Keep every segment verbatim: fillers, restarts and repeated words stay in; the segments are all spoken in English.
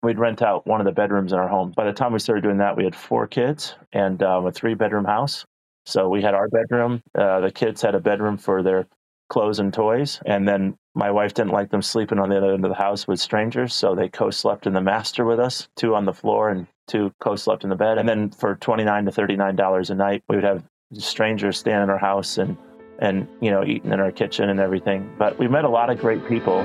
we'd rent out one of the bedrooms in our home. By the time we started doing that, we had four kids and um, a three bedroom house. So we had our bedroom. Uh, the kids had a bedroom for their clothes and toys. And then my wife didn't like them sleeping on the other end of the house with strangers. So they co-slept in the master with us, two on the floor and two co-slept in the bed. And then for twenty-nine to thirty-nine dollars a night, we would have strangers staying in our house and, and, you know, eating in our kitchen and everything. But we met a lot of great people.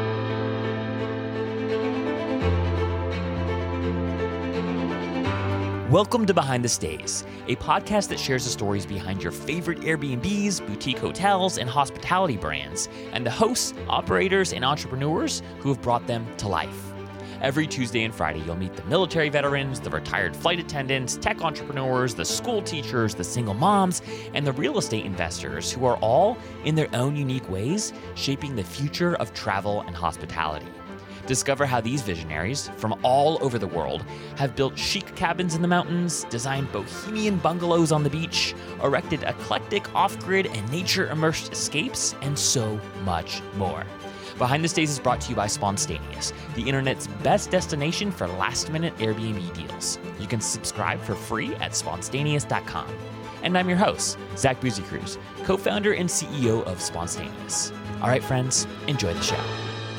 Welcome to Behind the Stays, a podcast that shares the stories behind your favorite Airbnbs, boutique hotels, and hospitality brands, and the hosts, operators, and entrepreneurs who have brought them to life. Every Tuesday and Friday, you'll meet the military veterans, the retired flight attendants, tech entrepreneurs, the school teachers, the single moms, and the real estate investors who are all, in their own unique ways, shaping the future of travel and hospitality. Discover how these visionaries from all over the world have built chic cabins in the mountains, designed bohemian bungalows on the beach, erected eclectic off-grid and nature-immersed escapes, and so much more. Behind the Stays is brought to you by Spontaneous, the internet's best destination for last-minute Airbnb deals. You can subscribe for free at spontaneous dot com. And I'm your host, Zach Buzy-Cruz, co-founder and C E O of Spontaneous. All right, friends, enjoy the show.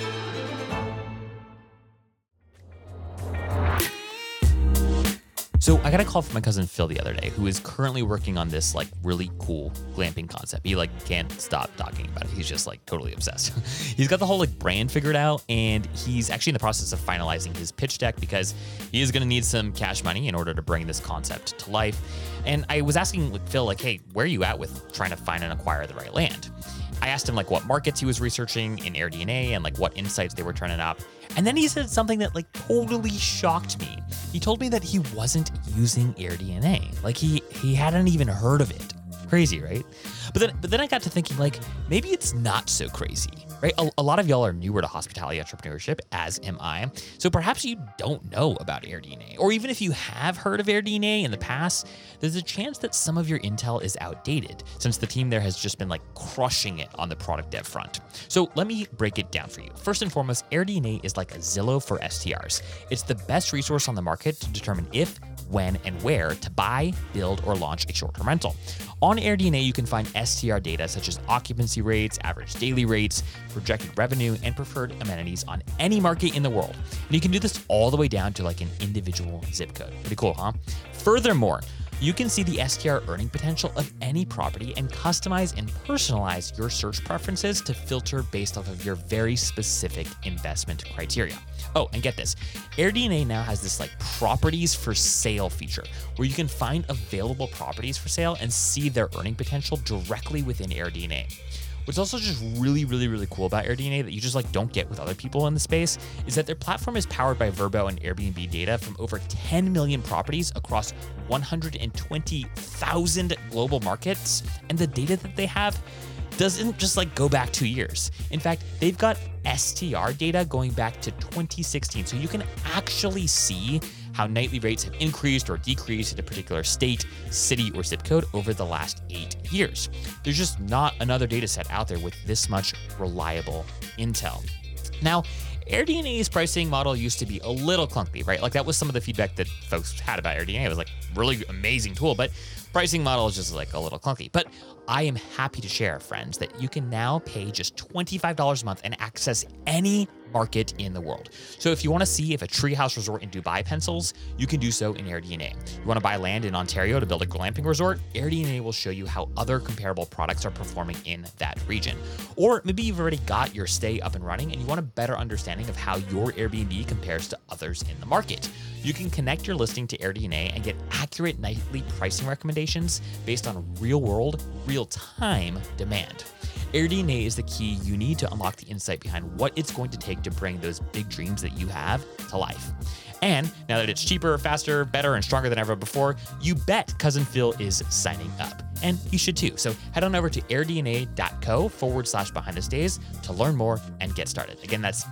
So I got a call from my cousin Phil the other day, who is currently working on this like really cool glamping concept. He like can't stop talking about it. He's just like totally obsessed. He's got the whole like brand figured out, and he's actually in the process of finalizing his pitch deck because he is going to need some cash money in order to bring this concept to life. And I was asking like, Phil, like, hey, where are you at with trying to find and acquire the right land? I asked him like what markets he was researching in AirDNA and like what insights they were turning up. And then he said something that like totally shocked me. He told me that he wasn't using AirDNA. Like he he hadn't even heard of it. Crazy, right? But then but then I got to thinking like maybe it's not so crazy, right? A, a lot of y'all are newer to hospitality entrepreneurship, as am I. So perhaps you don't know about AirDNA, or even if you have heard of AirDNA in the past, there's a chance that some of your intel is outdated since the team there has just been like crushing it on the product dev front. So let me break it down for you. First and foremost, AirDNA is like a Zillow for S T Rs. It's the best resource on the market to determine if, when, and where to buy, build, or launch a short-term rental. On AirDNA, you can find S T R data such as occupancy rates, average daily rates, projected revenue, and preferred amenities on any market in the world. And you can do this all the way down to like an individual zip code. Pretty cool, huh? Furthermore, you can see the S T R earning potential of any property and customize and personalize your search preferences to filter based off of your very specific investment criteria. Oh, and get this, AirDNA now has this like properties for sale feature where you can find available properties for sale and see their earning potential directly within AirDNA. What's also just really, really, really cool about AirDNA that you just like don't get with other people in the space is that their platform is powered by Vrbo and Airbnb data from over ten million properties across one hundred twenty thousand global markets. And the data that they have doesn't just like go back two years. In fact, they've got S T R data going back to twenty sixteen. So you can actually see how nightly rates have increased or decreased in a particular state, city, or zip code over the last eight years. There's just not another data set out there with this much reliable intel. Now, AirDNA's pricing model used to be a little clunky, right? Like that was some of the feedback that folks had about AirDNA. It was like really amazing tool, but pricing model is just like a little clunky. But I am happy to share, friends, that you can now pay just twenty-five dollars a month and access any market in the world. So if you want to see if a treehouse resort in Dubai pencils, you can do so in AirDNA. You want to buy land in Ontario to build a glamping resort? AirDNA will show you how other comparable products are performing in that region. Or maybe you've already got your stay up and running and you want a better understanding of how your Airbnb compares to others in the market. You can connect your listing to AirDNA and get accurate nightly pricing recommendations based on real-world, real-time demand. AirDNA is the key you need to unlock the insight behind what it's going to take to bring those big dreams that you have to life. And now that it's cheaper, faster, better, and stronger than ever before, you bet Cousin Phil is signing up. And you should too. So head on over to airdna.co forward slash behind the stays to learn more and get started. Again, that's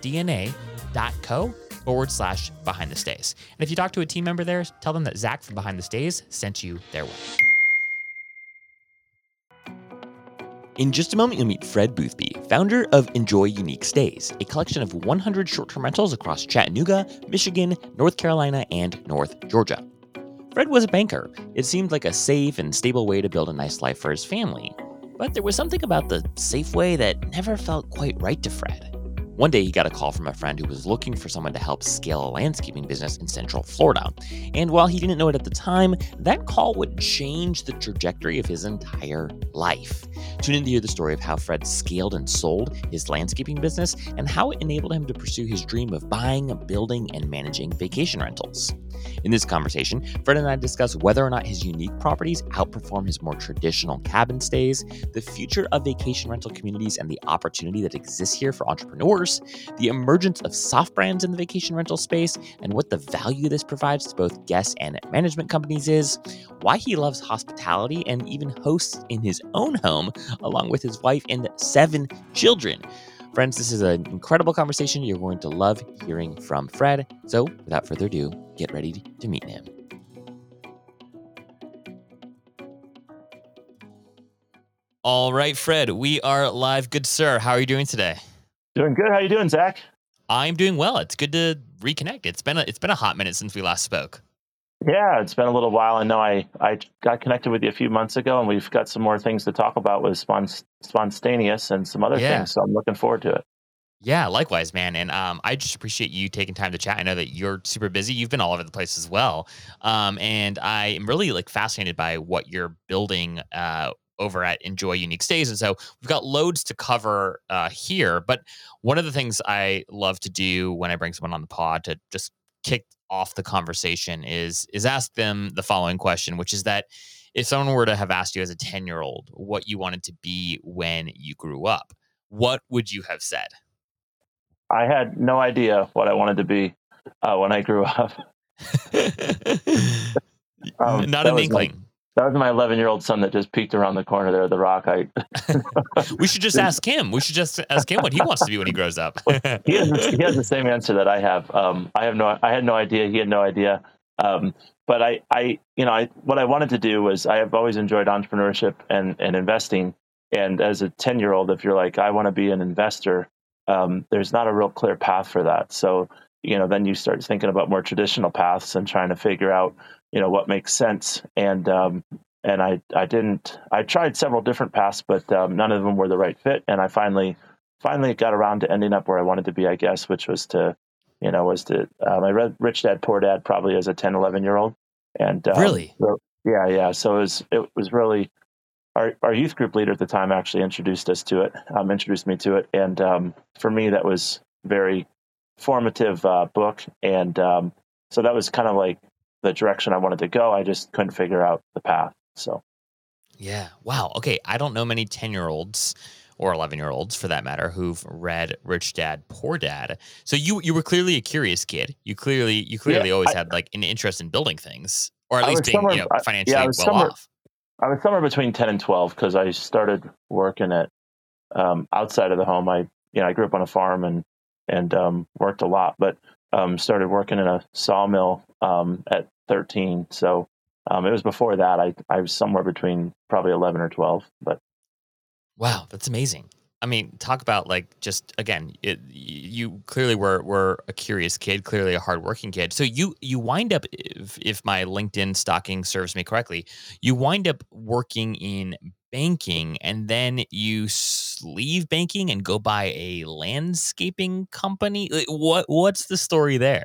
airdna.co forward slash behind the stays. And if you talk to a team member there, tell them that Zach from Behind the Stays sent you their way. In just a moment, you'll meet Fred Boothby, founder of Enjoy Unique Stays, a collection of one hundred short-term rentals across Chattanooga, Michigan, North Carolina, and North Georgia. Fred was a banker. It seemed like a safe and stable way to build a nice life for his family. But there was something about the safe way that never felt quite right to Fred. One day, he got a call from a friend who was looking for someone to help scale a landscaping business in Central Florida. And while he didn't know it at the time, that call would change the trajectory of his entire life. Tune in to hear the story of how Fred scaled and sold his landscaping business and how it enabled him to pursue his dream of buying, building, and managing vacation rentals. In this conversation, Fred and I discuss whether or not his unique properties outperform his more traditional cabin stays, the future of vacation rental communities and the opportunity that exists here for entrepreneurs, the emergence of soft brands in the vacation rental space, and what the value this provides to both guests and management companies is, why he loves hospitality and even hosts in his own home along with his wife and seven children. Friends, this is an incredible conversation. You're going to love hearing from Fred. So without further ado, get ready to meet him. All right, Fred, we are live. Good sir. How are you doing today? Doing good. How you doing, Zach? I'm doing well. It's good to reconnect. It's been a, it's been a hot minute since we last spoke. Yeah, it's been a little while. I know I, I got connected with you a few months ago, and we've got some more things to talk about with spon- Spontaneous and some other Yeah. things, so I'm looking forward to it. Yeah, likewise, man. And um, I just appreciate you taking time to chat. I know that you're super busy. You've been all over the place as well. Um, and I am really like fascinated by what you're building uh, over at Enjoy Unique Stays. And so we've got loads to cover uh, here. But one of the things I love to do when I bring someone on the pod to just kick off the conversation is is ask them the following question, which is that if someone were to have asked you as a ten-year-old what you wanted to be when you grew up, what would you have said? I had no idea what I wanted to be uh, when I grew up. um, Not an inkling. My, that was my eleven-year-old son that just peeked around the corner there of the rock. I we should just ask him. We should just ask him what he wants to be when he grows up. he, has the, he has the same answer that I have. Um, I have no, I had no idea. He had no idea. Um, but I, I, you know, I, what I wanted to do was I have always enjoyed entrepreneurship and, and investing. And as a ten-year-old, if you're like, I want to be an investor, um, there's not a real clear path for that. So, you know, then you start thinking about more traditional paths and trying to figure out, you know, what makes sense. And um, and I, I didn't. I tried several different paths, but um, none of them were the right fit. And I finally, finally got around to ending up where I wanted to be, I guess, which was to, you know, was to. Um, I read Rich Dad Poor Dad probably as a ten, eleven-year-old. And um, really, so, yeah, yeah. So it was it was really. Our, our youth group leader at the time actually introduced us to it, um, introduced me to it. And um, for me, that was very formative uh, book. And um, so that was kind of like the direction I wanted to go. I just couldn't figure out the path. So, yeah. Wow. Okay. I don't know many ten-year-olds or eleven-year-olds for that matter who've read Rich Dad Poor Dad. So you you were clearly a curious kid. You clearly you clearly yeah, always I, had like an interest in building things, or at I least was being somewhere, you know I, financially yeah, I was well somewhere, off. I was somewhere between ten and twelve because I started working at um, outside of the home. I, you know, I grew up on a farm and and um, worked a lot, but um, started working in a sawmill um, at thirteen. So um, it was before that. I I was somewhere between probably eleven or twelve. But wow, that's amazing. I mean, talk about like just again, it, you clearly were were a curious kid, clearly a hardworking kid. So you you wind up, if, if my LinkedIn stalking serves me correctly, you wind up working in banking, and then you leave banking and go buy a landscaping company. Like, what what's the story there?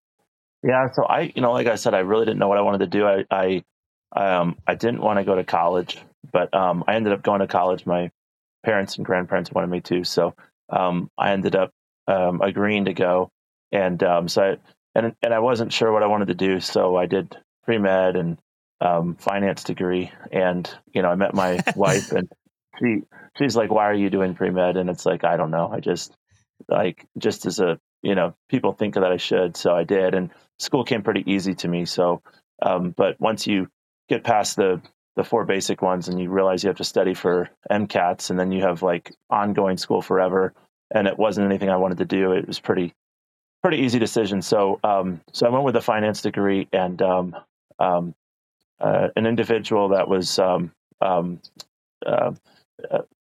yeah, so I, you know, like I said, I really didn't know what I wanted to do. I I um, I didn't want to go to college, but um, I ended up going to college. My parents and grandparents wanted me to, so um, I ended up um, agreeing to go. And um, so, I, and and I wasn't sure what I wanted to do, so I did pre med and um, finance degree. And you know, I met my wife, and she she's like, "Why are you doing pre med?" And it's like, I don't know. I just like just as a you know, people think that I should, so I did. And school came pretty easy to me. So, um, but once you get past the the four basic ones and you realize you have to study for MCATs and then you have like ongoing school forever, and it wasn't anything I wanted to do. It was pretty, pretty easy decision. So, um, so I went with a finance degree, and um, um, uh, an individual that was um, um, uh, uh,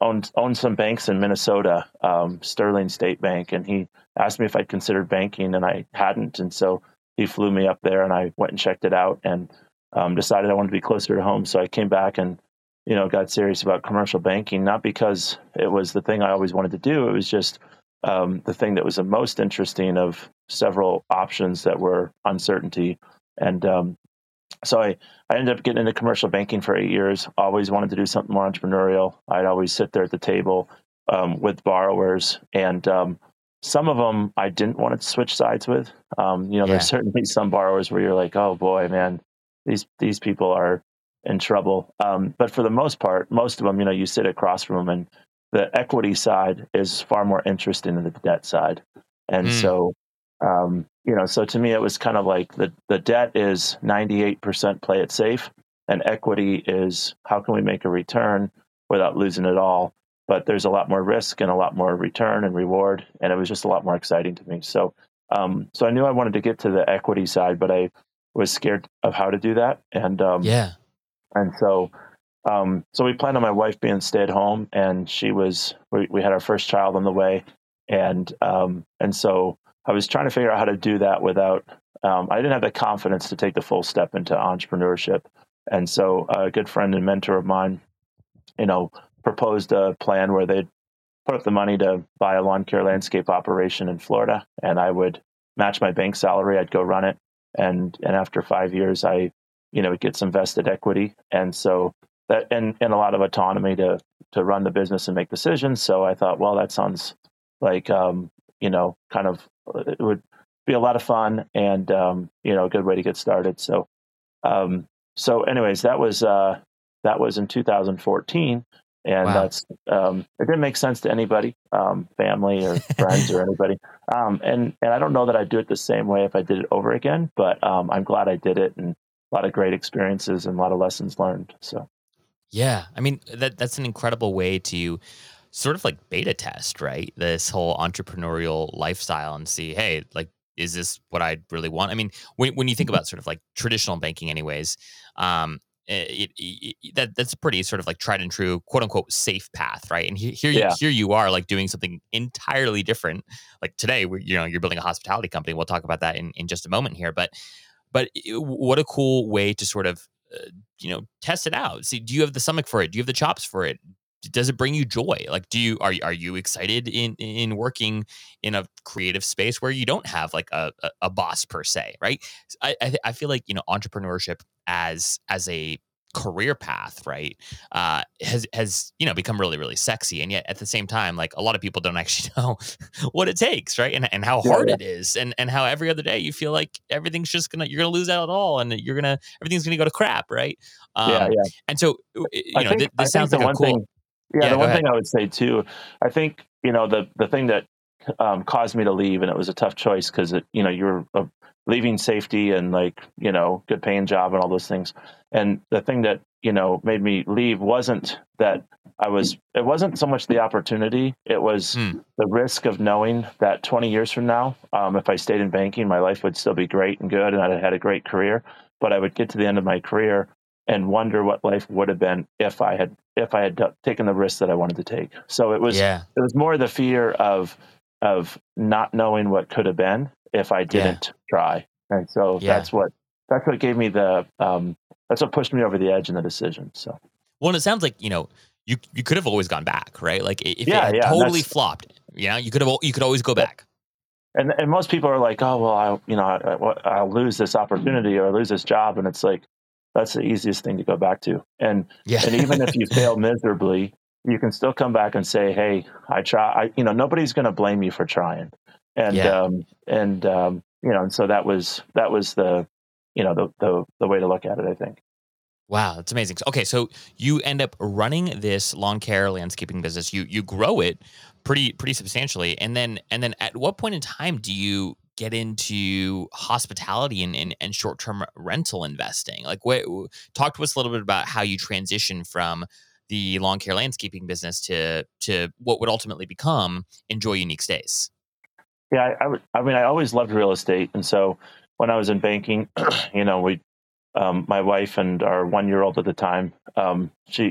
owned owned some banks in Minnesota, um, Sterling State Bank, and he asked me if I'd considered banking, and I hadn't, and so he flew me up there, and I went and checked it out, and um, decided I wanted to be closer to home. So I came back and you know got serious about commercial banking, not because it was the thing I always wanted to do. It was just um, the thing that was the most interesting of several options that were uncertainty, and um, so I, I ended up getting into commercial banking for eight years. Always wanted to do something more entrepreneurial. I'd always sit there at the table um, with borrowers, and um, some of them I didn't want to switch sides with. Um, you know, Yeah. there's certainly some borrowers where you're like, oh boy, man, these these people are in trouble. Um, but for the most part, most of them, you know, you sit across from them, and the equity side is far more interesting than the debt side, and Mm. so. Um, you know, so to me, it was kind of like the, the debt is ninety-eight percent play it safe, and equity is how can we make a return without losing it all. But there's a lot more risk and a lot more return and reward, and it was just a lot more exciting to me. So, um, so I knew I wanted to get to the equity side, but I was scared of how to do that, and um, Yeah. and so. Um, so we planned on my wife being stay at home, and she was. We, we had our first child on the way, and um, and so. I was trying to figure out how to do that without, um, I didn't have the confidence to take the full step into entrepreneurship. And so a good friend and mentor of mine, you know, proposed a plan where they'd put up the money to buy a lawn care landscape operation in Florida, and I would match my bank salary. I'd go run it. And, and after five years, I, you know, would get some vested equity. And so that, and, and a lot of autonomy to, to run the business and make decisions. So I thought, well, that sounds like, um, you know, kind of, it would be a lot of fun and, um, you know, a good way to get started. So, um, so anyways, that was, uh, that was in two thousand fourteen. And Wow. that's, um, it didn't make sense to anybody, um, family or friends or anybody. Um, and, and I don't know that I'd do it the same way if I did it over again, but, um, I'm glad I did it, and a lot of great experiences and a lot of lessons learned. So. Yeah. I mean, that that's an incredible way to sort of like beta test, right? This whole entrepreneurial lifestyle and see, hey, like, is this what I really want? I mean, when when you think about sort of like traditional banking, anyways, um, it, it, it, that that's a pretty sort of like tried and true, quote unquote, safe path, right? And here here you, Yeah. here you are, like doing something entirely different. Like today, we you know you're building a hospitality company. We'll talk about that in, in just a moment here, but but it, what a cool way to sort of uh, you know test it out. See, do you have the stomach for it? Do you have the chops for it? Does it bring you joy? Like, do you are are you excited in in working in a creative space where you don't have like a a, a boss per se, right? I, I I feel like you know entrepreneurship as as a career path, right, uh, has has you know become really really sexy, and yet at the same time, like a lot of people don't actually know what it takes, right, and and how Yeah. hard Yeah. it is, and and how every other day you feel like everything's just gonna you're gonna lose out all, and you're gonna everything's gonna go to crap, right? Yeah. Um, Yeah. and so you I know think, th- I this think sounds the like a one cool. thing, yeah, Yeah, the go one ahead. thing I would say too, I think, you know, the, the thing that um, caused me to leave, and it was a tough choice because it, you know, you're uh, leaving safety and like, you know, good paying job and all those things. And the thing that, you know, made me leave wasn't that I was, it wasn't so much the opportunity. It was Hmm. the risk of knowing that twenty years from now, um, if I stayed in banking, my life would still be great and good, and I'd have had a great career, but I would get to the end of my career and wonder what life would have been if I had if I had d- taken the risks that I wanted to take. So it was Yeah, it was more the fear of of not knowing what could have been if I yeah, didn't try, and so yeah. that's what that's what gave me the um, that's what pushed me over the edge in the decision. So Well, and it sounds like you know you you could have always gone back, right? Like i- if it yeah, had yeah, and totally that's flopped, you know, you could have al- you could always go back. and and most people are like, oh well, I you know I, I'll lose this opportunity or lose this job, and it's like that's the easiest thing to go back to. And Yeah, and even if you fail miserably, you can still come back and say, hey, I try. I, you know, nobody's going to blame you for trying. And yeah. um, and um, you know, and so that was that was the you know the the the way to look at it, I think. Wow, that's amazing. So- Okay, so you end up running this lawn care landscaping business. You you grow it pretty pretty substantially, and then and then at what point in time do you get into hospitality and and, and short term rental investing? Like, what? Talk to us a little bit about how you transition from the lawn care landscaping business to to what would ultimately become Enjoy Unique Stays. Yeah, I, I would. I mean, I always loved real estate, and so when I was in banking, you know, we, um, my wife and our one year old at the time, um, she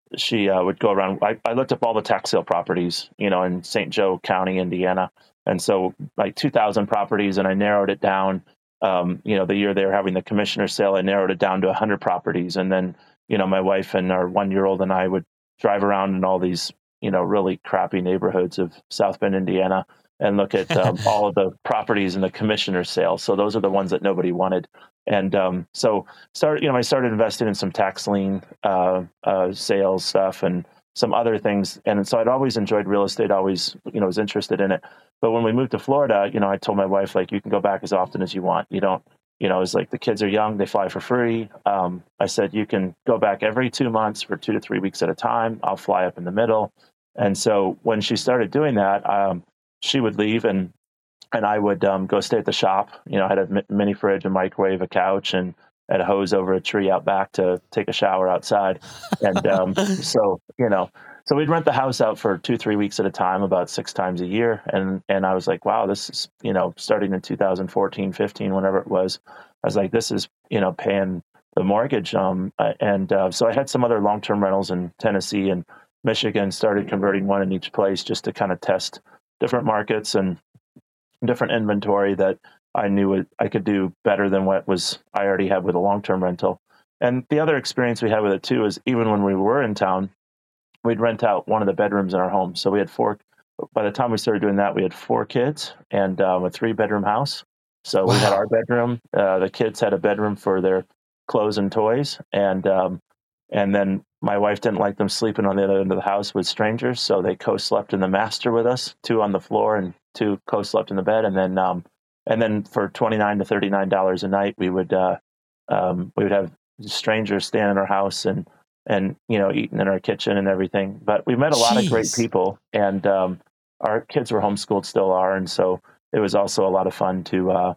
she uh, would go around. I, I looked up all the tax sale properties, you know, in Saint Joe County, Indiana, and so like two thousand properties, and I narrowed it down. Um, you know, the year they were having the commissioner sale, I narrowed it down to one hundred properties, and then you know, my wife and our one year old and I would drive around in all these, you know, really crappy neighborhoods of South Bend, Indiana, and look at um, all of the properties in the commissioner sale. So those are the ones that nobody wanted. And um, so started, you know, I started investing in some tax lien uh, uh, sales stuff and some other things. And so I'd always enjoyed real estate, always, you know, was interested in it. But when we moved to Florida, you know, I told my wife, like, you can go back as often as you want. You don't, you know, it's like the kids are young, they fly for free. Um, I said, you can go back every two months for two to three weeks at a time. I'll fly up in the middle. And so when she started doing that, um, she would leave and and I would um, go stay at the shop. You know, I had a mini fridge, a microwave, a couch, and had a hose over a tree out back to take a shower outside. And um, so, you know, so we'd rent the house out for two, three weeks at a time, about six times a year. And and I was like, wow, this is, you know, starting in two thousand fourteen, fifteen, whenever it was, I was like, this is, you know, paying the mortgage. Um, and uh, so I had some other long-term rentals in Tennessee and Michigan, started converting one in each place just to kind of test different markets and different inventory that I knew it, I could do better than what was I already had with a long-term rental. And the other experience we had with it too is even when we were in town, we'd rent out one of the bedrooms in our home. So we had four, by the time we started doing that, we had four kids and um, a three bedroom house. So wow. We had our bedroom, uh, the kids had a bedroom for their clothes and toys. And, um, and then my wife didn't like them sleeping on the other end of the house with strangers. So they co-slept in the master with us, two on the floor and two co-slept in the bed. And then, um, and then for twenty-nine to thirty-nine dollars a night, we would, uh, um, we would have strangers staying in our house and, and, you know, eating in our kitchen and everything. But we met a lot Jeez. of great people, and um, our kids were homeschooled, still are. And so it was also a lot of fun to, uh,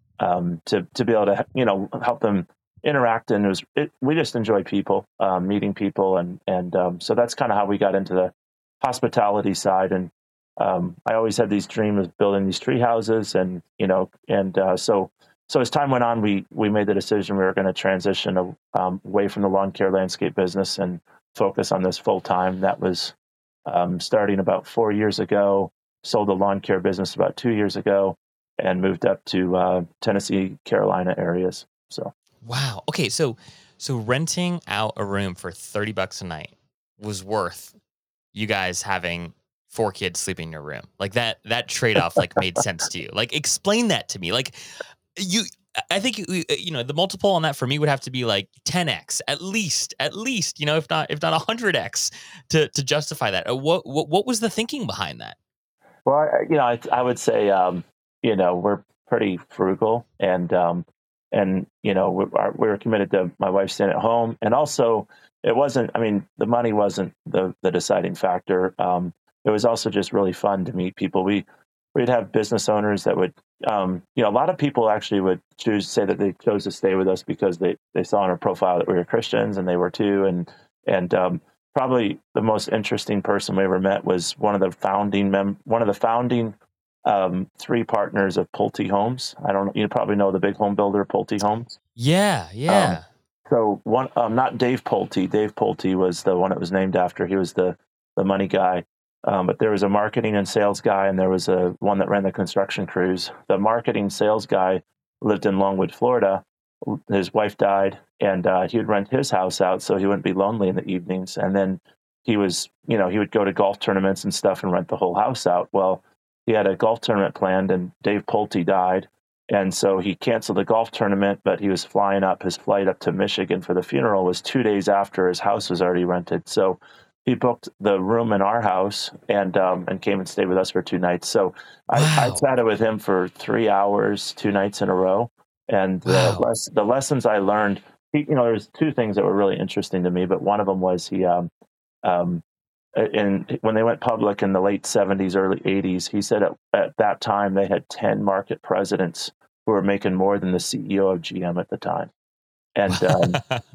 um, to, to be able to, you know, help them interact. And it was, it, we just enjoy people, um, meeting people. And, and um, so that's kind of how we got into the hospitality side. And um, I always had these dreams of building these tree houses and, you know, and uh, so, so as time went on, we, we made the decision we were going to transition um, away from the lawn care landscape business and focus on this full time. That was um, starting about four years ago, sold the lawn care business about two years ago, and moved up to uh, Tennessee, Carolina areas. So. Wow. Okay. So, so renting out a room for thirty bucks a night was worth you guys having four kids sleeping in your room. Like that, that trade-off like made sense to you. Like, explain that to me. Like you, I think, you know, the multiple on that for me would have to be like ten X at least, at least, you know, if not, if not one hundred X to, to justify that. What, what, what was the thinking behind that? Well, I, you know, I, I would say, um, you know, we're pretty frugal and, um, and, you know, we, are, we were committed to my wife staying at home. And also it wasn't, I mean, the money wasn't the, the deciding factor. Um, it was also just really fun to meet people. We, we'd have business owners that would, um, you know, a lot of people actually would choose to say that they chose to stay with us because they, they saw in our profile that we were Christians, and they were too. And, and, um, probably the most interesting person we ever met was one of the founding mem- one of the founding um, three partners of Pulte Homes. I don't know, you probably know the big home builder, Pulte Homes. Yeah, yeah. Um, so one, um, not Dave Pulte. Dave Pulte was the one it was named after. He was the the money guy. Um, but there was a marketing and sales guy, and there was a one that ran the construction crews. The marketing sales guy lived in Longwood, Florida. His wife died, and uh, he would rent his house out so he wouldn't be lonely in the evenings. And then he was, you know, he would go to golf tournaments and stuff and rent the whole house out. Well, he had a golf tournament planned, and Dave Pulte died. And so he canceled the golf tournament, but he was flying up. His flight up to Michigan for the funeral was two days after his house was already rented. So he booked the room in our house and um, and came and stayed with us for two nights. So wow. I, I chatted with him for three hours, two nights in a row. And the, wow. les- the lessons I learned, he, you know, there's two things that were really interesting to me, but one of them was he, um, um, in, when they went public in the late seventies, early eighties, he said at, at that time they had ten market presidents who were making more than the C E O of G M at the time. And um,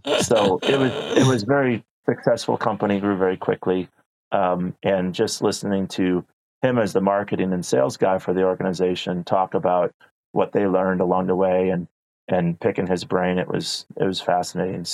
so it was, it was very successful company, grew very quickly. Um, and just listening to him as the marketing and sales guy for the organization talk about what they learned along the way and, and picking his brain, it was, it was fascinating. So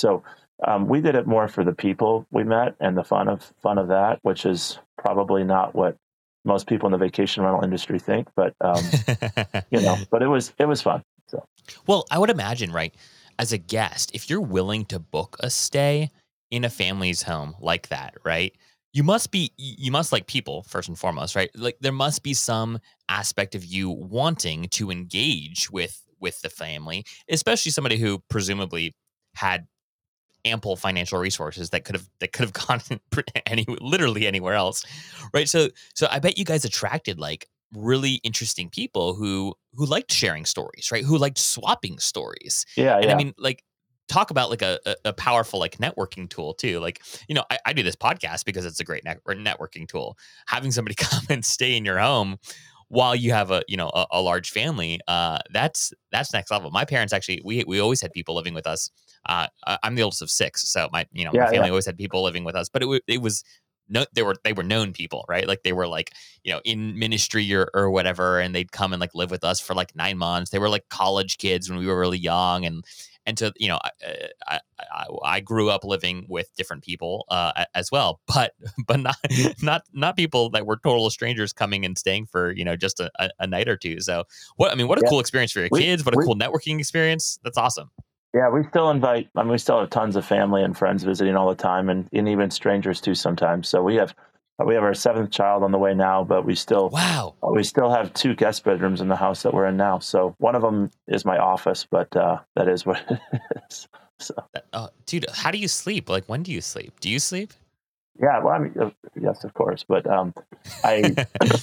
um, we did it more for the people we met and the fun of fun of that, which is probably not what most people in the vacation rental industry think, but um, you know, but it was it was fun. So, well, I would imagine, right, as a guest, if you're willing to book a stay in a family's home like that, right, you must be, you must like people first and foremost, right? Like there must be some aspect of you wanting to engage with with the family, especially somebody who presumably had ample financial resources that could have that could have gone any literally anywhere else, right? So so I bet you guys attracted like really interesting people who who liked sharing stories, right? Who liked swapping stories, yeah, and I yeah, mean, like talk about like a, a, a powerful like networking tool too. Like you know, I, I do this podcast because it's a great net, networking tool. Having somebody come and stay in your home while you have a you know a, a large family, uh, that's that's next level. My parents actually we we always had people living with us. Uh, I- I'm the oldest of six, so my you know my yeah, yeah. family always had people living with us, but it wa- it was no they were they were known people, right? Like they were like you know in ministry or or whatever, and they'd come and like live with us for like nine months. They were like college kids when we were really young, and and so you know I I, I, I grew up living with different people uh, a- as well, but but not not not people that were total strangers coming and staying for you know just a, a, a night or two. So what I mean, what a Yeah. cool experience for your We kids! What a we cool networking experience! That's awesome. yeah, we still invite. I mean, we still have tons of family and friends visiting all the time, and, and even strangers too sometimes. So we have we have our seventh child on the way now, but we still Wow. we still have two guest bedrooms in the house that we're in now. So one of them is my office, but uh, that is what it is. So Uh, dude, how do you sleep? Like, when do you sleep? Do you sleep? yeah, well, I mean, uh, yes, of course, but um, I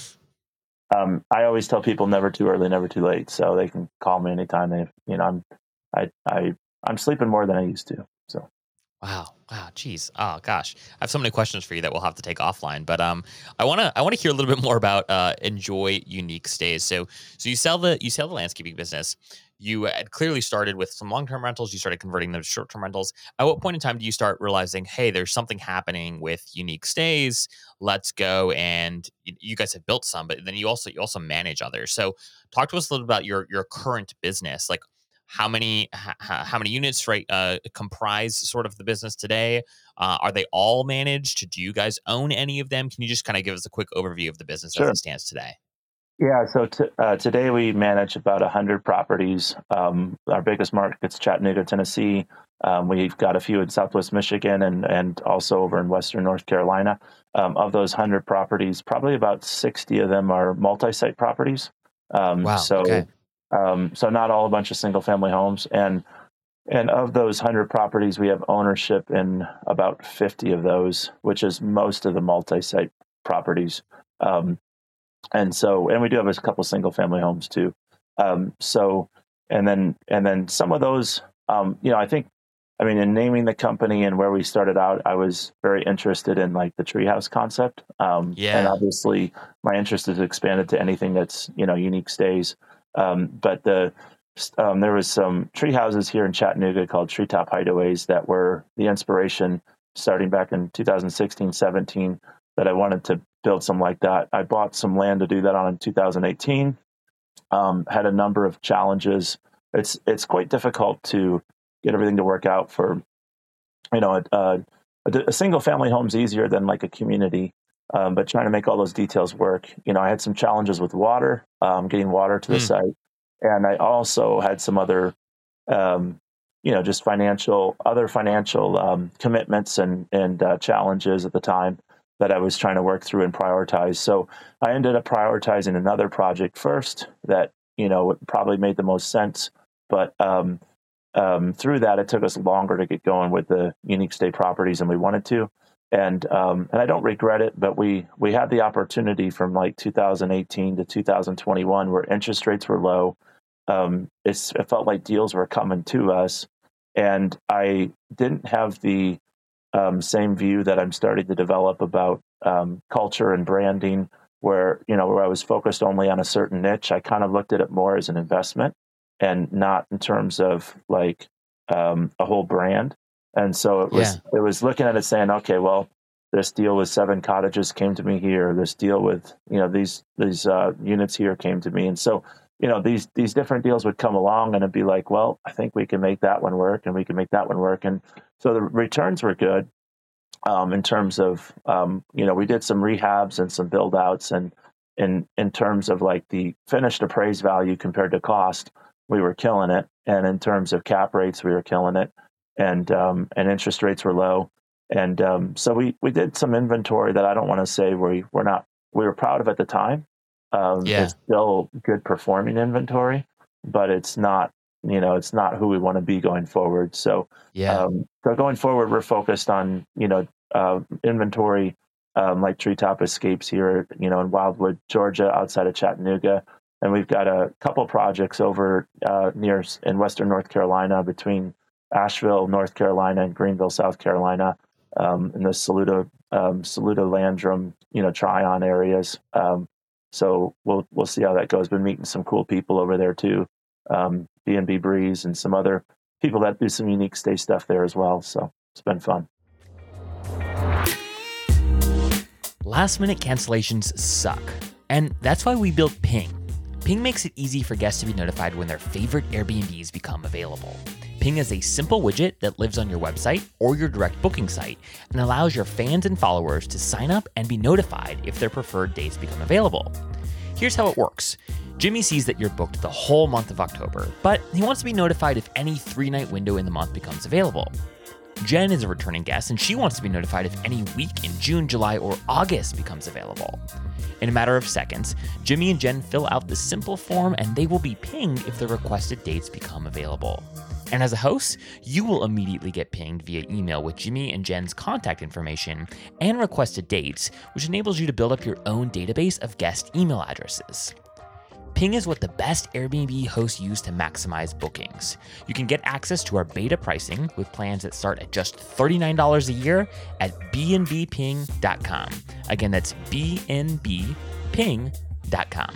um, I always tell people never too early, never too late, so they can call me anytime they, you know, I'm I I I'm sleeping more than I used to. So Wow. Wow. Geez. Oh gosh. I have so many questions for you that we'll have to take offline. But um I wanna I wanna hear a little bit more about uh Enjoy Unique Stays. So so you sell the you sell the landscaping business. You had clearly started with some long-term rentals. You started converting them to short-term rentals. At what point in time do you start realizing, hey, there's something happening with Unique Stays? Let's go. And you, you guys have built some, but then you also you also manage others. So talk to us a little about your your current business. Like how many h- how many units right uh, comprise sort of the business today? Uh, are they all managed? Do you guys own any of them? Can you just kind of give us a quick overview of the business as sure. it stands today? Yeah, so t- uh, today we manage about one hundred properties. Um, our biggest market's Chattanooga, Tennessee. Um, we've got a few in Southwest Michigan and, and also over in Western North Carolina. Um, of those one hundred properties, probably about sixty of them are multi-site properties. Um, Wow. Okay. so, um, so not all a bunch of single-family homes. And and of those one hundred properties, we have ownership in about fifty of those, which is most of the multi-site properties. Um, and so and we do have a couple single family homes too. Um, so and then and then some of those, um, you know, I think, I mean, in naming the company and where we started out, I was very interested in like the treehouse concept, um, and Yeah. obviously my interest has expanded to anything that's, you know, unique stays. Um, but the um, there was some tree houses here in Chattanooga called Treetop Hideaways that were the inspiration starting back in two thousand sixteen, seventeen, that I wanted to build some like that. I bought some land to do that on in two thousand eighteen. Um, had a number of challenges. It's it's quite difficult to get everything to work out for, you know, a, a, a single family home's easier than like a community, um, but trying to make all those details work. You know, I had some challenges with water, um, getting water to the Hmm. site, and I also had some other, um, you know, just financial other financial um, commitments and and uh, challenges at the time that I was trying to work through and prioritize. So I ended up prioritizing another project first that, you know, probably made the most sense, but um, um, through that, it took us longer to get going with the unique state properties than we wanted to. And um, and I don't regret it, but we we had the opportunity from like two thousand eighteen to two thousand twenty-one where interest rates were low. Um, it's, it felt like deals were coming to us, and I didn't have the um, same view that I'm starting to develop about um, culture and branding, where, you know, where I was focused only on a certain niche. I kind of looked at it more as an investment and not in terms of like um, a whole brand. And so it was Yeah. it was looking at it saying, okay, well, this deal with seven cottages came to me here. This deal with, you know, these these uh, units here came to me, and so you know, these these different deals would come along, and it'd be like, well, I think we can make that one work, and we can make that one work, and so the returns were good um, in terms of, um, you know, we did some rehabs and some build outs, and in in terms of like the finished appraised value compared to cost, we were killing it, and in terms of cap rates, we were killing it, and um, and interest rates were low, and um, so we we did some inventory that I don't want to say we we're not we were proud of at the time. Um, Yeah. It's still good performing inventory, but it's not, you know, it's not who we want to be going forward. So, Yeah. um, so going forward, we're focused on, you know, uh, inventory um, like Treetop Escapes here, you know, in Wildwood, Georgia, outside of Chattanooga, and we've got a couple projects over uh, near in Western North Carolina between Asheville, North Carolina, and Greenville, South Carolina, um, in the Saluda, um, Saluda Landrum, you know, Tryon areas. Um, So we'll we'll see how that goes. Been meeting some cool people over there too, um, B and B Breeze and some other people that do some unique stay stuff there as well. So it's been fun. Last minute cancellations suck, and that's why we built Ping. Ping makes it easy for guests to be notified when their favorite Airbnbs become available. Ping is a simple widget that lives on your website or your direct booking site and allows your fans and followers to sign up and be notified if their preferred dates become available. Here's how it works. Jimmy sees that you're booked the whole month of October, but he wants to be notified if any three-night window in the month becomes available. Jen is a returning guest, and she wants to be notified if any week in June, July, or August becomes available. In a matter of seconds, Jimmy and Jen fill out this simple form, and they will be pinged if the requested dates become available. And as a host, you will immediately get pinged via email with Jimmy and Jen's contact information and requested dates, which enables you to build up your own database of guest email addresses. Ping is what the best Airbnb hosts use to maximize bookings. You can get access to our beta pricing with plans that start at just thirty-nine dollars a year at b n b ping dot com. Again, that's b n b ping dot com.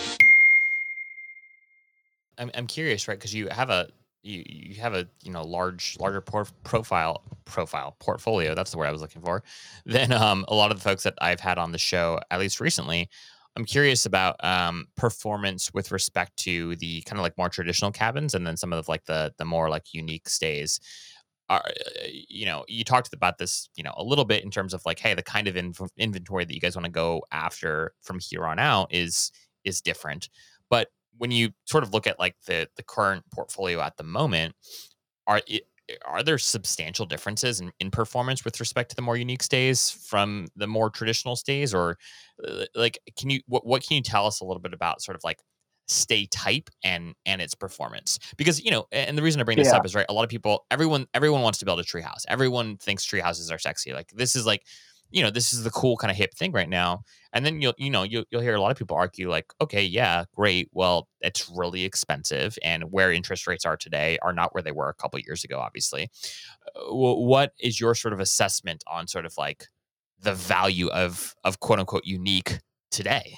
I'm I'm curious, right? Because you have a you you have a you know large larger por- profile profile portfolio. That's the word I was looking for. Than um, a lot of the folks that I've had on the show, at least recently. I'm curious about um, performance with respect to the kind of like more traditional cabins, and then some of like the the more like unique stays. Are, you know, you talked about this, you know, a little bit in terms of like, hey, the kind of inv- inventory that you guys want to go after from here on out is is different. But when you sort of look at like the the current portfolio at the moment, are it, are there substantial differences in, in performance with respect to the more unique stays from the more traditional stays, or uh, like, can you what what can you tell us a little bit about sort of like stay type and and its performance? Because you know, and the reason I bring this Yeah. up is, right, a lot of people, everyone everyone wants to build a tree house. Everyone thinks tree houses are sexy. Like this is like, you know, this is the cool kind of hip thing right now. And then you'll, you know, you'll, you'll hear a lot of people argue like, okay, yeah, great. Well, it's really expensive, and where interest rates are today are not where they were a couple of years ago, obviously. Uh, wh- what is your sort of assessment on sort of like the value of, of quote unquote unique today?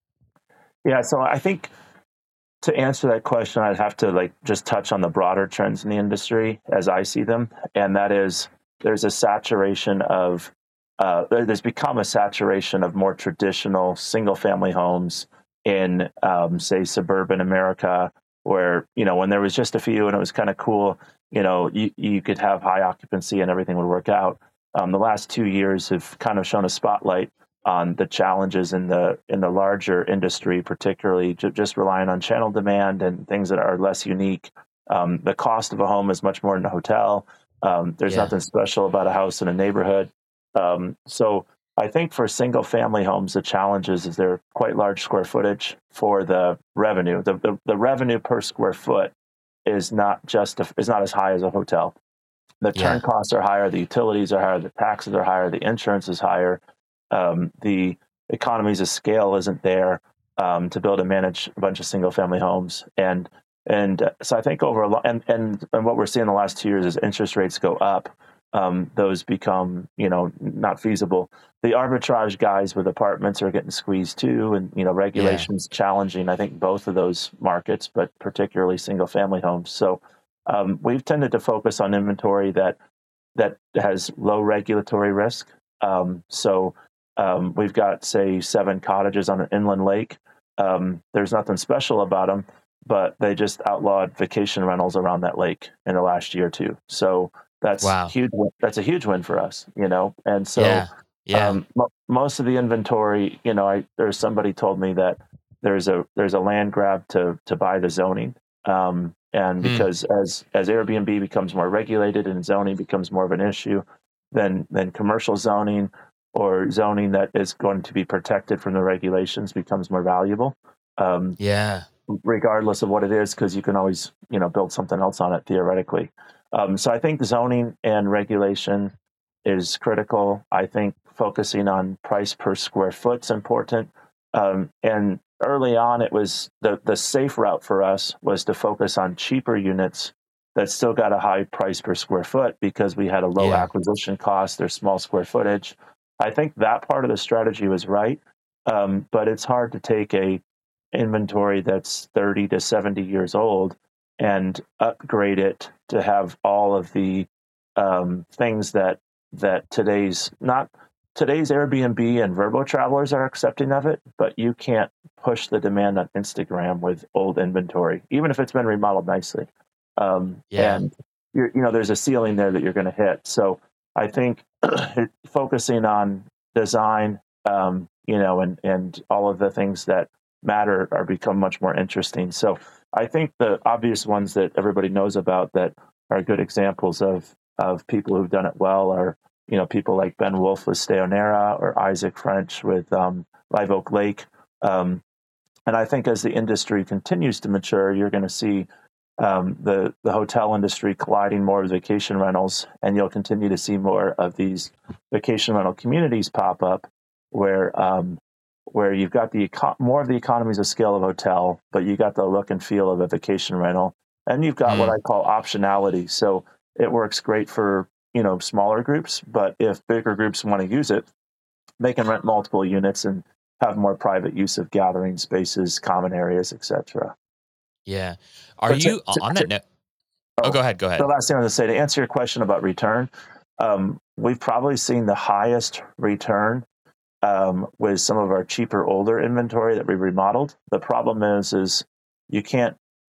Yeah. So I think to answer that question, I'd have to like just touch on the broader trends in the industry as I see them. And that is there's a saturation of, uh, there's become a saturation of more traditional single family homes in, um, say, suburban America, where, you know, when there was just a few and it was kind of cool, you know, you, you could have high occupancy and everything would work out. Um, the last two years have kind of shown a spotlight on the challenges in the in the larger industry, particularly j- just relying on channel demand and things that are less unique. Um, the cost of a home is much more than a hotel. Um, there's Yeah. nothing special about a house in a neighborhood. Um, so I think for single family homes, the challenges is they're quite large square footage for the revenue. The the, the revenue per square foot is not just a, is not as high as a hotel. The turn Yeah. costs are higher, the utilities are higher, the taxes are higher, the insurance is higher. Um, the economies of scale isn't there um, to build and manage a bunch of single family homes. And and uh, so I think over a lot, and, and, and what we're seeing in the last two years is interest rates go up. Um, those become, you know, not feasible. The arbitrage guys with apartments are getting squeezed too. And, you know, regulations challenging, I think, both of those markets, but particularly single family homes. So um, we've tended to focus on inventory that that has low regulatory risk. Um, so um, we've got, say, seven cottages on an inland lake. Um, there's nothing special about them, but they just outlawed vacation rentals around that lake in the last year or two. So that's Wow. huge. That's a huge win for us, you know. And so Yeah. Yeah. um, mo- most of the inventory, you know, I there's somebody told me that there's a there's a land grab to to buy the zoning. Um, and Hmm. because as as Airbnb becomes more regulated and zoning becomes more of an issue, then then commercial zoning or zoning that is going to be protected from the regulations becomes more valuable, um, Yeah. regardless of what it is, because you can always, you know, build something else on it theoretically. Um, so I think zoning and regulation is critical. I think focusing on price per square foot is important. Um, and early on, it was the the safe route for us was to focus on cheaper units that still got a high price per square foot because we had a low Yeah. acquisition cost. They're small square footage. I think that part of the strategy was right, um, but it's hard to take a inventory that's thirty to seventy years old and upgrade it to have all of the um, things that that today's not today's Airbnb and Verbo travelers are accepting of it, but you can't push the demand on Instagram with old inventory, even if it's been remodeled nicely. Um, Yeah. and you're, you know, there's a ceiling there that you're going to hit. So I think focusing on design, um, you know, and and all of the things that matter are become much more interesting. So I think the obvious ones that everybody knows about that are good examples of of people who've done it well are, you know, people like Ben Wolf with Steonera or Isaac French with um, Live Oak Lake. Um, and I think as the industry continues to mature, you're going to see um, the the hotel industry colliding more with vacation rentals, and you'll continue to see more of these vacation rental communities pop up, where um, where you've got the eco- more of the economies of scale of hotel, but you got the look and feel of a vacation rental, and you've got what Hmm. I call optionality. So it works great for, you know, smaller groups, but if bigger groups want to use it, they can rent multiple units and have more private use of gathering spaces, common areas, et cetera. Yeah. Are But to, you to, on to, that note? Oh, oh, go ahead. Go the ahead. last thing I was going to say to answer your question about return, um, we've probably seen the highest return um, with some of our cheaper, older inventory that we remodeled. The problem is, is you can't,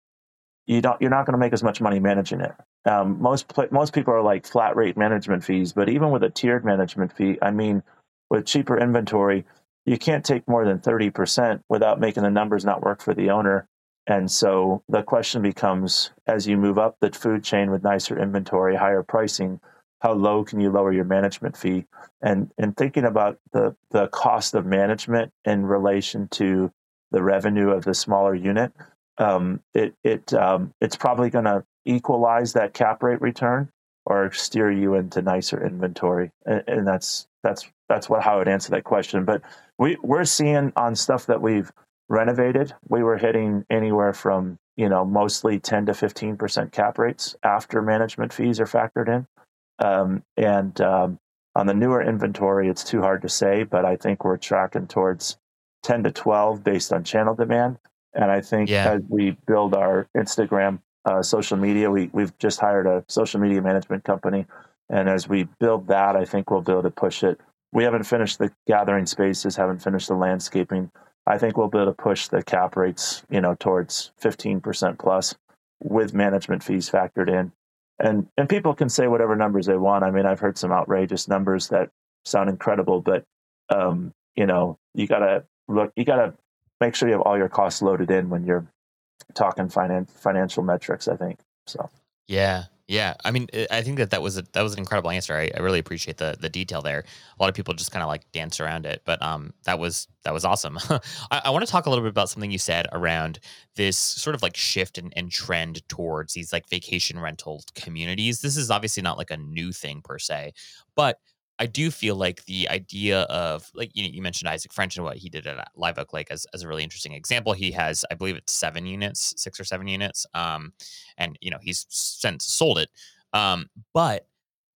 you don't, you're not going to make as much money managing it. Um, most most people are like flat rate management fees, but even with a tiered management fee, I mean, with cheaper inventory, you can't take more than thirty percent without making the numbers not work for the owner. And so the question becomes, as you move up the food chain with nicer inventory, higher pricing, how low can you lower your management fee? And and thinking about the the cost of management in relation to the revenue of the smaller unit, um, it it um, it's probably going to equalize that cap rate return or steer you into nicer inventory, and, and that's that's that's what how I would answer that question. But we we're seeing on stuff that we've renovated, we were hitting anywhere from, you know, mostly ten to fifteen percent cap rates after management fees are factored in, um, and um, on the newer inventory, it's too hard to say, but I think we're tracking towards ten to twelve based on channel demand. And I think Yeah. as we build our Instagram uh, social media, we, we've just hired a social media management company. And as we build that, I think we'll be able to push it. We haven't finished the gathering spaces, haven't finished the landscaping. I think we'll be able to push the cap rates, you know, towards fifteen percent plus with management fees factored in. And and people can say whatever numbers they want. I mean, I've heard some outrageous numbers that sound incredible, but um, you know, you gotta look, you gotta make sure you have all your costs loaded in when you're talking finan- financial metrics, I think. So, Yeah, yeah. I mean, I I think that that was a that was an incredible answer. I, I really appreciate the the detail there. A lot of people just kind of like dance around it, but um, that was that was awesome. I, I want to talk a little bit about something you said around this sort of like shift and, and trend towards these like vacation rental communities. This is obviously not like a new thing per se, but I do feel like the idea of like you, you mentioned Isaac French and what he did at Live Oak Lake as, as a really interesting example. He has, I believe, it's seven units, six or seven units. Um, and you know he's since sold it. Um, but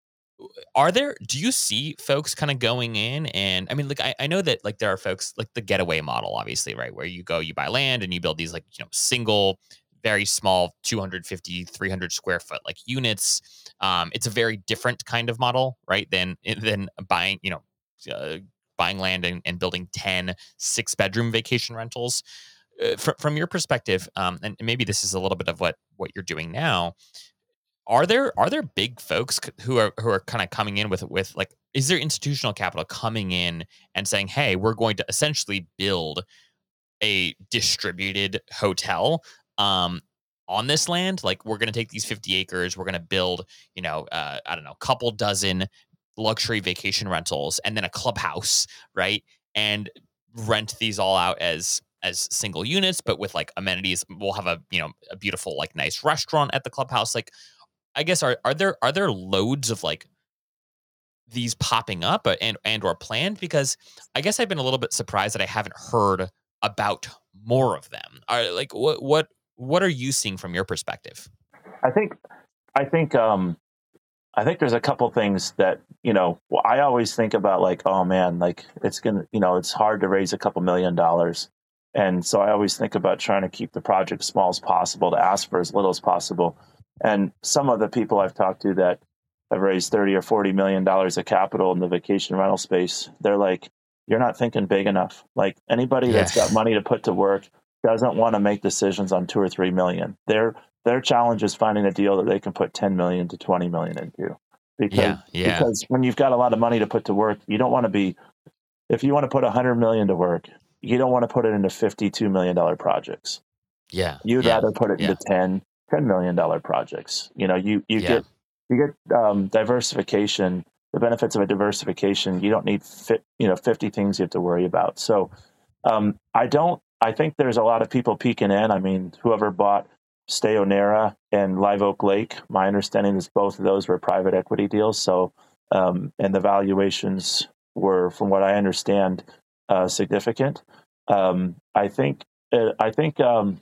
are there? Do you see folks kind of going in and I mean, like I, I know that like there are folks like the getaway model, obviously, right, where you go, you buy land and you build these like you know single, very small, two hundred fifty, three hundred square foot like units. Um, it's a very different kind of model, right? Than than buying you know. Uh, buying land and, and building ten six bedroom vacation rentals. uh, fr- from your perspective, um, and maybe this is a little bit of what what you're doing now. Are there are there big folks c- who are who are kind of coming in with with like, is there institutional capital coming in and saying, hey, we're going to essentially build a distributed hotel um, on this land? Like, we're going to take these fifty acres, we're going to build, you know, uh, I don't know, couple dozen luxury vacation rentals, and then a clubhouse, right? And rent these all out as as single units, but with like amenities. We'll have a, you know, a beautiful, like, nice restaurant at the clubhouse. Like, I guess, are are there are there loads of like these popping up, uh, and and or planned? Because I guess I've been a little bit surprised that I haven't heard about more of them. Are like, what what what are you seeing from your perspective? I think I think um, I think there's a couple things that, you know, well, I always think about, like, oh man, like it's gonna, you know, it's hard to raise a couple million dollars. And so I always think about trying to keep the project small as possible, to ask for as little as possible. And some of the people I've talked to that have raised thirty or forty million dollars of capital in the vacation rental space, they're like, you're not thinking big enough. Like, anybody Yeah. that's got money to put to work doesn't want to make decisions on two or three million. They're their challenge is finding a deal that they can put ten million to twenty million into. Because Yeah. Yeah. because when you've got a lot of money to put to work, you don't want to be, if you want to put one hundred million to work, you don't want to put it into fifty-two million dollars projects. Yeah. You'd Yeah. rather put it Yeah. into ten, ten million dollars projects. You know, you you Yeah. get you get um, diversification, the benefits of a diversification. You don't need fit, you know, fifty things you have to worry about. So um, I don't. I think there's a lot of people peeking in. I mean, whoever bought Stayonera and Live Oak Lake, my understanding is both of those were private equity deals. So, um, and the valuations were, from what I understand, uh, significant. Um, I think. Uh, I think. Um,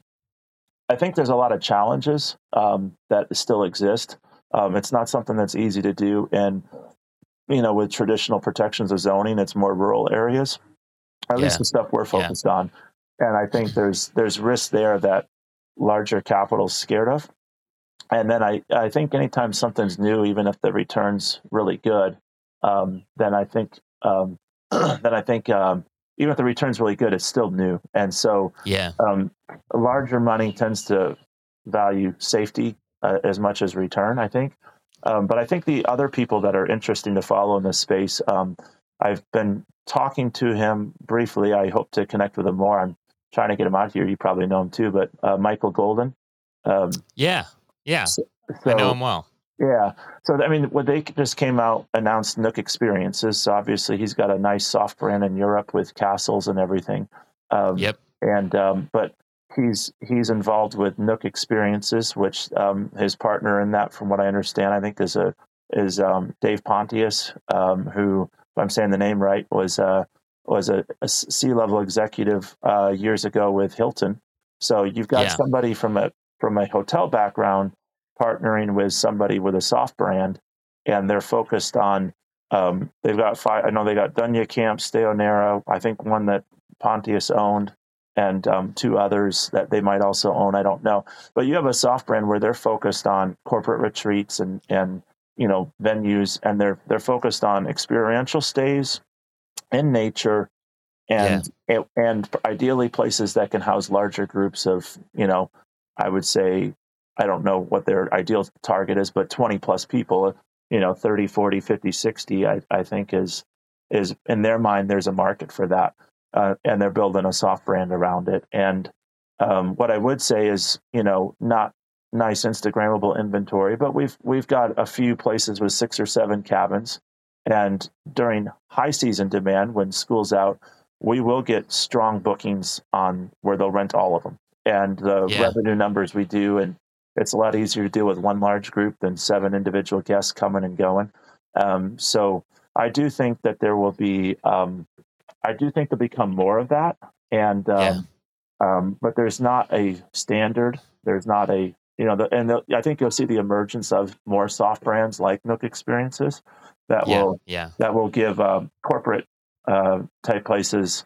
I think there's a lot of challenges um, that still exist. Um, it's not something that's easy to do, and you know, with traditional protections of zoning, it's more rural areas, or at least Yeah. the stuff we're Yeah. focused on. And I think there's there's risks there that larger capital's scared of. And then I, I think anytime something's new, even if the return's really good, um, then I think um, then I think um, even if the return's really good, it's still new. And so Yeah. um, larger money tends to value safety uh, as much as return, I think. Um, but I think the other people that are interesting to follow in this space, um, I've been talking to him briefly. I hope to connect with him more. I'm trying to get him out here. You probably know him too, but uh, Michael Golden. Um, Yeah. Yeah. so, I know so him well. yeah. So, I mean, what they just came out, announced Nook Experiences. So obviously he's got a nice soft brand in Europe with castles and everything. Um, Yep. and, um, but he's, he's involved with Nook Experiences, which, um, his partner in that, from what I understand, I think is a, is, um, Dave Pontius, um, who, if I'm saying the name right, was, uh, was a, a C-level executive, uh, years ago with Hilton. So you've got Yeah. somebody from a, from a hotel background partnering with somebody with a soft brand, and they're focused on. Um, they've got five. I know they got Dunya Camp, Stayonera. I think one that Pontius owned, and um, two others that they might also own. I don't know. But you have a soft brand where they're focused on corporate retreats and and you know venues, and they're they're focused on experiential stays in nature, and and, and ideally places that can house larger groups of, you know, I would say, I don't know what their ideal target is, but twenty plus people, you know, thirty, forty, fifty, sixty, I, I think is, is in their mind, there's a market for that. Uh, and they're building a soft brand around it. And um, what I would say is, you know, not nice Instagrammable inventory, but we've, we've got a few places with six or seven cabins. And during high season demand, when school's out, we will get strong bookings on where they'll rent all of them. And the Yeah. revenue numbers we do, and it's a lot easier to deal with one large group than seven individual guests coming and going. Um, so I do think that there will be, um, I do think there'll become more of that. And, um, Yeah. um, but there's not a standard. There's not a, you know, the, and the, I think you'll see the emergence of more soft brands like Nook Experiences that Yeah. will, Yeah. that will give um, corporate uh, type places.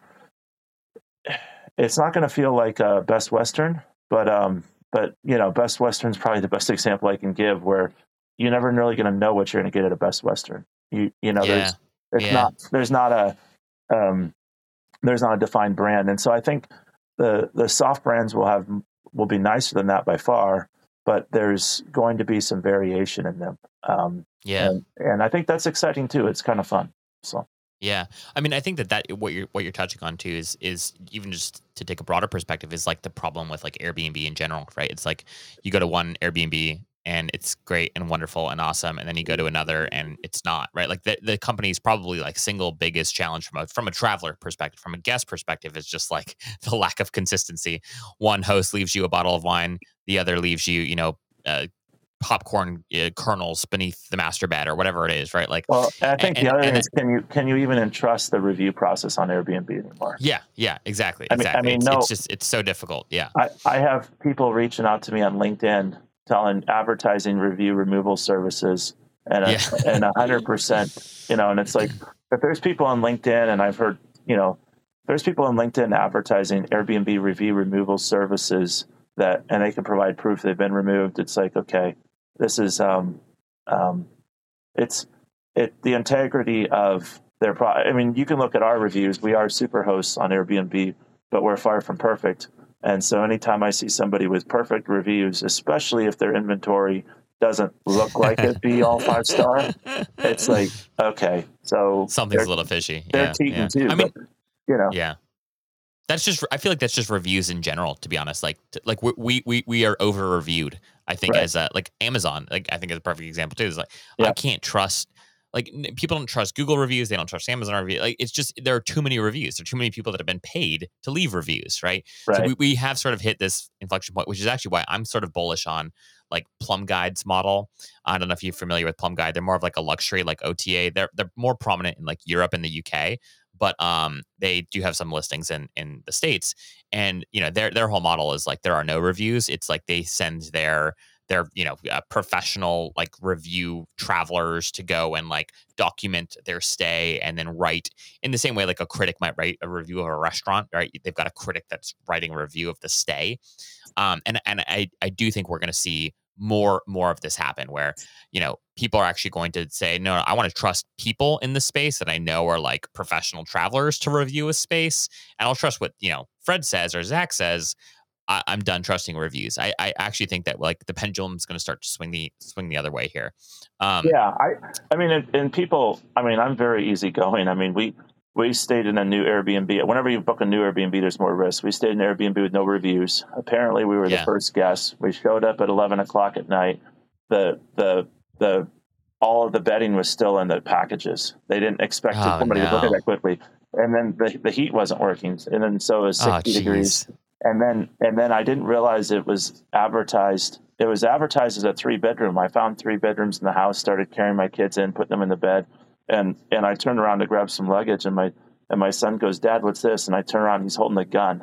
It's not going to feel like a Best Western, but um, but you know, Best Western's probably the best example I can give, where you're never really going to know what you're going to get at a Best Western. You you know, Yeah. there's it's Yeah. not there's not a um, there's not a defined brand, and so I think the the soft brands will have will be nicer than that by far, but there's going to be some variation in them. Um, Yeah. and, and I think that's exciting too. It's kind of fun. So Yeah, I mean, I think that that what you're what you're touching on too is is even just to take a broader perspective is like the problem with like Airbnb in general, right? It's like you go to one Airbnb and it's great and wonderful and awesome, and then you go to another and it's not, right? Like the the company's probably like single biggest challenge from a from a traveler perspective, from a guest perspective, is just like the lack of consistency. One host leaves you a bottle of wine, the other leaves you, you know. Uh, popcorn uh, kernels beneath the master bed or whatever it is, right? Like, well, and I think and the other and, thing is, can you can you even entrust the review process on Airbnb anymore? Yeah, yeah, exactly, I mean, I exactly. mean, It's no, it's just it's so difficult. Yeah, I, I have people reaching out to me on LinkedIn telling advertising review removal services and a, yeah, and a hundred percent, you know, and it's like, if there's people on LinkedIn, and I've heard, you know, there's people on LinkedIn advertising Airbnb review removal services that, and they can provide proof they've been removed. It's like, okay, this is, um, um, it's, it, the integrity of their product. I mean, you can look at our reviews. We are super hosts on Airbnb, but we're far from perfect. And so anytime I see somebody with perfect reviews, especially if their inventory doesn't look like it be all five star, it's like, okay, so something's they're, a little fishy. they're Yeah, cheating yeah. too. I But, mean, you know, yeah. That's just. I feel like that's just reviews in general. To be honest, like t- like we we we we are over reviewed. I think right. as a like Amazon, like I think is a perfect example too. Is like I Yeah. can't trust. Like n- people don't trust Google reviews. They don't trust Amazon reviews. Like it's just there are too many reviews. There are too many people that have been paid to leave reviews, right? So Right. we we have sort of hit this inflection point, which is actually why I'm sort of bullish on like Plum Guide's model. I don't know if you're familiar with Plum Guide. They're more of like a luxury, like O T A. They're they're more prominent in like Europe and the U K, but um they do have some listings in in the States. And you know their their whole model is like there are no reviews. It's like they send their their you know uh, professional like review travelers to go and like document their stay and then write in the same way like a critic might write a review of a restaurant, right? They've got a critic that's writing a review of the stay. Um, and and I I do think we're going to see more more of this happen where you know people are actually going to say no, no I want to trust people in the space that I know are like professional travelers to review a space, and I'll trust what you know Fred says or Zach says. I, I'm done trusting reviews. I, I actually think that like the pendulum's going to start to swing the swing the other way here. Um, Yeah, I, I mean, and, and people, I mean, I'm very easygoing. I mean, we, we stayed in a new Airbnb. Whenever you book a new Airbnb, there's more risk. We stayed in an Airbnb with no reviews. Apparently, we were the yeah. first guests. We showed up at eleven o'clock at night. The, the, the, all of the bedding was still in the packages. They didn't expect Oh somebody to book it no. that quickly. And then the, the heat wasn't working. And then so it was Oh sixty degrees. jeez. And then, and then I didn't realize it was advertised. It was advertised as a three bedroom. I found three bedrooms in the house, started carrying my kids in, putting them in the bed. And, and I turned around to grab some luggage, and my, and my son goes, "Dad, what's this?" And I turn around, he's holding a gun.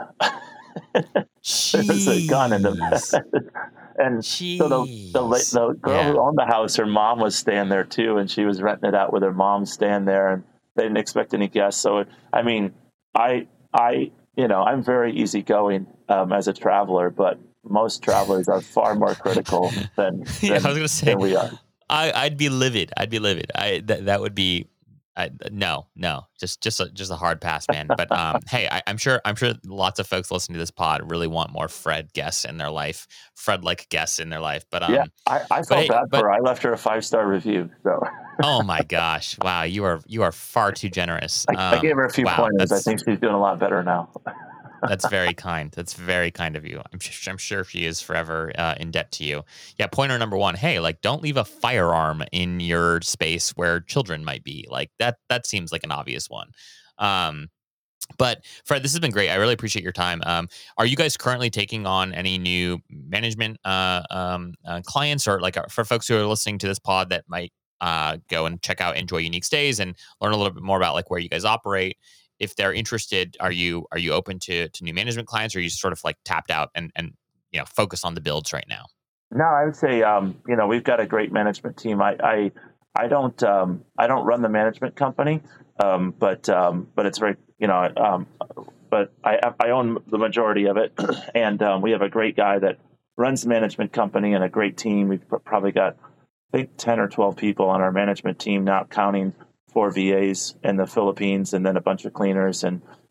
There's a gun in the bed. And so the, the Jeez. the girl Yeah. who owned the house, her mom was staying there too, and she was renting it out with her mom staying there, and they didn't expect any guests. So, I mean, I, I, you know, I'm very easygoing um, as a traveler, but most travelers are far more critical than Yeah, than, I was gonna say, than we are. I I'd be livid. I'd be livid. I that that would be, I, no, no, just just a, just a hard pass, man. But um, hey, I, I'm sure I'm sure lots of folks listening to this pod really want more Fred guests in their life, Fred like guests in their life. But Yeah, um, I, I but felt hey, bad but for her. I left her a five star review, so oh my gosh, wow, you are you are far too generous. I, I gave Um, her a few wow, pointers. I that's think she's doing a lot better now. That's very kind. That's very kind of you. I'm sure, I'm sure she is forever uh, in debt to you. Yeah. Pointer number one. Hey, like, don't leave a firearm in your space where children might be. Like that. That seems like an obvious one. Um, but Fred, this has been great. I really appreciate your time. Um, are you guys currently taking on any new management uh, um, uh, clients, or like uh, for folks who are listening to this pod that might uh, go and check out Enjoy Unique Stays and learn a little bit more about like where you guys operate? If they're interested, are you are you open to to new management clients, or are you sort of like tapped out and and you know focus on the builds right now? No, I would say, um, you know, we've got a great management team. I, I, I don't, um, I don't run the management company, um, but, um, but it's very, you know, um, but I, I own the majority of it, and um, we have a great guy that runs the management company and a great team. We've probably got, I think, ten or twelve people on our management team, not counting four V As in the Philippines, and then a bunch of cleaners. And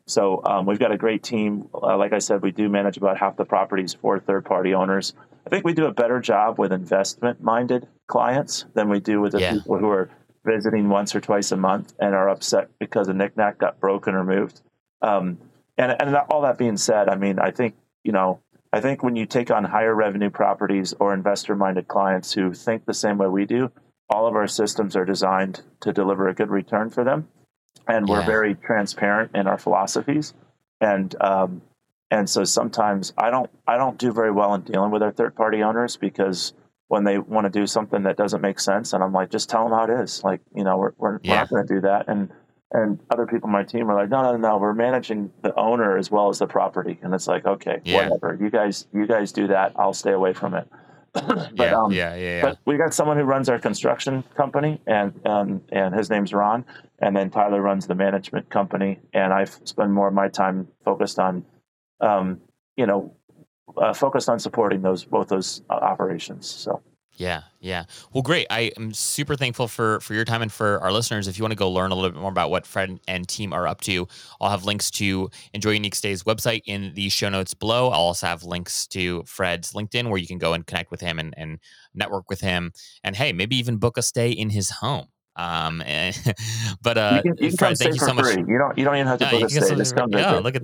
So um, we've got a great team. Uh, like I said, we do manage about half the properties for third-party owners. I think we do a better job with investment-minded clients than we do with the Yeah. people who are visiting once or twice a month and are upset because a knickknack got broken or moved. Um, and, and all that being said, I mean, I think, you know, I think when you take on higher revenue properties or investor-minded clients who think the same way we do, all of our systems are designed to deliver a good return for them. And we're Yeah. very transparent in our philosophies. And um, and so sometimes I don't I don't do very well in dealing with our third-party owners because when they want to do something that doesn't make sense, and I'm like, just tell them how it is. Like, you know, we're we're, Yeah. we're not going to do that. And and other people on my team are like, no, no, no, we're managing the owner as well as the property. And it's like, okay, Yeah. whatever. You guys you guys do that. I'll stay away from it. but yeah, um, yeah, yeah, yeah. but we got someone who runs our construction company, and um, and his name's Ron, and then Tyler runs the management company, and I spend more of my time focused on, um, you know, uh, focused on supporting those both those uh, operations. So. Yeah, yeah. Well, great. I am super thankful for for your time and for our listeners. If you want to go learn a little bit more about what Fred and team are up to, I'll have links to Enjoy Unique Stays website in the show notes below. I'll also have links to Fred's LinkedIn where you can go and connect with him and, and network with him. And hey, maybe even book a stay in his home. Um, and, but uh, You can, you can Fred, come thank stay you for so much. free. You don't you don't even have to No, book you a can get stay. Just something. come Yeah, visit. look at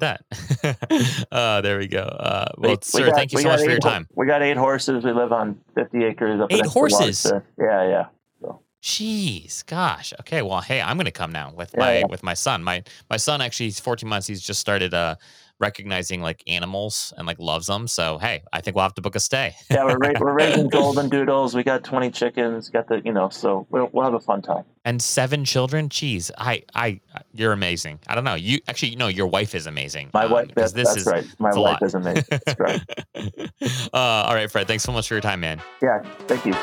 that. uh, there we go. Uh, well, We- sir, we got- thank you we so got much for your eight ho- time. We got eight horses. We live on fifty acres. Up Eight next to Water horses? Fair. Yeah, yeah. So. Jeez, gosh. Okay, well, hey, I'm gonna come now with Yeah, my yeah. with my son. My my son actually, he's fourteen months. He's just started uh recognizing like animals and like loves them. So hey, I think we'll have to book a stay. Yeah, we're ra- we're raising golden doodles. We got twenty chickens. Got the you know, so we'll we'll have a fun time. And seven children. Jeez, I I you're amazing. I don't know. You actually, you know, your wife is amazing. My um, wife. because That's, this that's is right. My it's a wife lot. is amazing. That's right. uh, all right, Fred. Thanks so much for your time, man. Yeah. Thank you.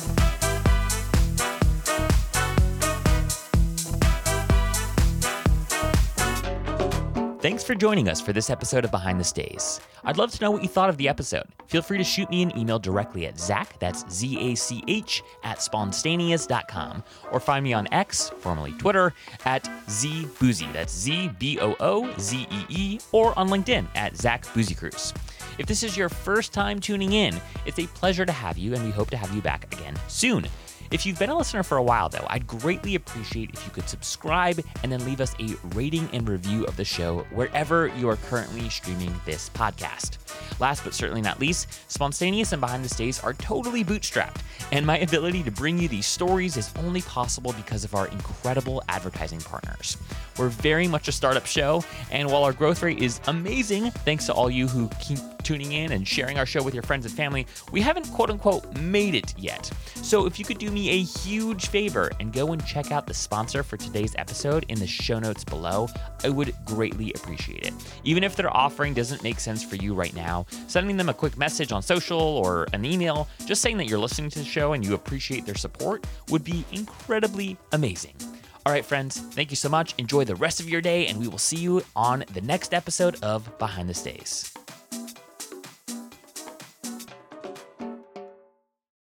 Thanks for joining us for this episode of Behind the Stays. I'd love to know what you thought of the episode. Feel free to shoot me an email directly at Zach, that's Z A C H, at spontaneous dot com, or find me on X, formerly Twitter, at ZBoozy, that's Z B O O Z E E, or on LinkedIn at Zach Boozycruise. If this is your first time tuning in, it's a pleasure to have you, and we hope to have you back again soon. If you've been a listener for a while, though, I'd greatly appreciate if you could subscribe and then leave us a rating and review of the show wherever you are currently streaming this podcast. Last but certainly not least, Spontaneous and Behind the Stays are totally bootstrapped, and my ability to bring you these stories is only possible because of our incredible advertising partners. We're very much a startup show, and while our growth rate is amazing, thanks to all you who keep tuning in and sharing our show with your friends and family, we haven't quote-unquote made it yet. So if you could do me a huge favor and go and check out the sponsor for today's episode in the show notes below, I would greatly appreciate it. Even if their offering doesn't make sense for you right now, sending them a quick message on social or an email, just saying that you're listening to the show and you appreciate their support would be incredibly amazing. All right, friends, thank you so much. Enjoy the rest of your day, and we will see you on the next episode of Behind the Stays.